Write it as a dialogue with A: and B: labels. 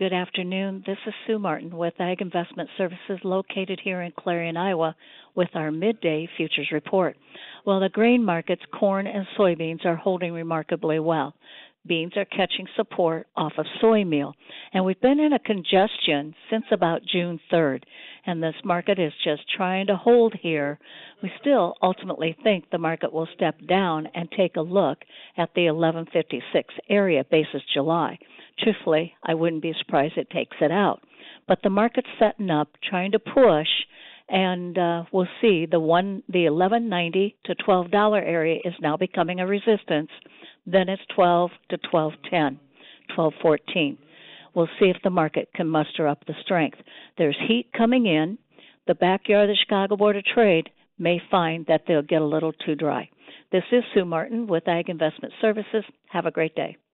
A: Good afternoon. This is Sue Martin with Ag Investment Services located here in Clarion, Iowa, with our midday futures report. Well, the grain markets, corn and soybeans, are holding remarkably well. Beans are catching support off of soy meal, and we've been in a congestion since about June 3rd, and this market is just trying to hold here. We still ultimately think the market will step down and take a look at the 1156 area basis July. Truthfully, I wouldn't be surprised it takes it out. But the market's setting up, trying to push, and we'll see the 1190 to $12 area is now becoming a resistance. Then it's 12 to 1210, 1214. We'll see if the market can muster up the strength. There's heat coming in. The backyard of the Chicago Board of Trade may find that they'll get a little too dry. This is Sue Martin with Ag Investment Services. Have a great day.